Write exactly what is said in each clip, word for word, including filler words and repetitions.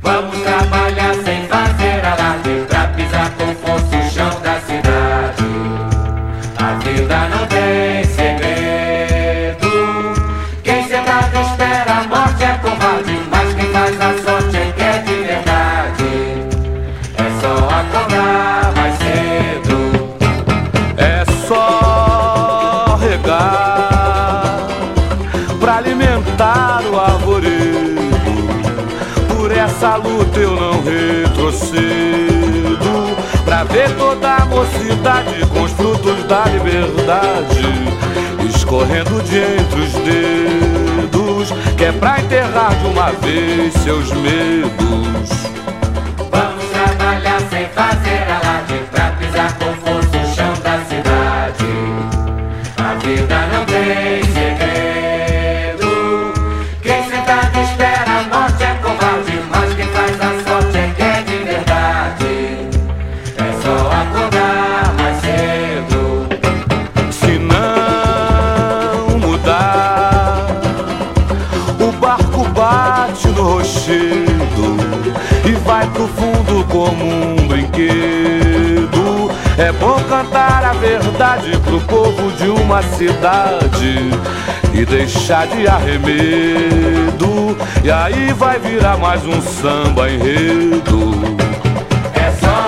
Vamos trabalhar sem fazer alarde, pra pisar com força o chão da cidade. A vida não tem segredo, quem sentado espera a morte é covarde, mas quem faz a sorte é que é de verdade. É só acordar mais cedo, é só regar pra alimentar o arvoredo. Por essa luta eu não retrocedo, pra ver toda a mocidade com os frutos da liberdade escorrendo de entre os dedos, que é pra enterrar de uma vez seus medos. vamos trabalhar sem fazer alarde, pra pisar com força o chão da cidade. A vida não tem segredo, quem sentado espera a morte é covarde, mas quem faz a sorte é que é de verdade. É só acordar mais cedo. Se não mudar, o barco bate no rochedo e vai pro fundo como um brinquedo. É bom cantar a verdade pro povo de uma cidade e deixar de arremedo, e aí vai virar mais um samba enredo. É só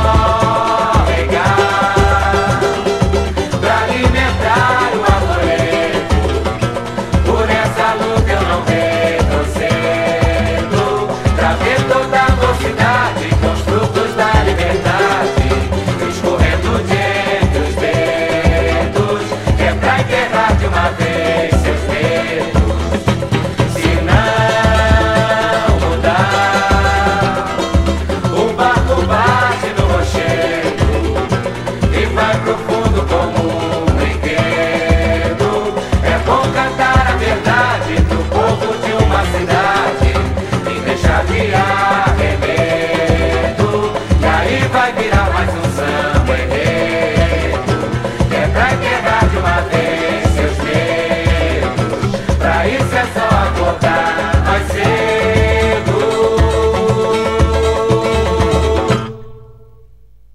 regar pra alimentar o arvoredo. Por essa luta eu não retrocedo, pra ver toda a mocidade com os frutos da liberdade escorrendo de entre os dedos, que é pra enterrar de uma vez seus medos. Se não mudar, o barco bate no rochedo e vai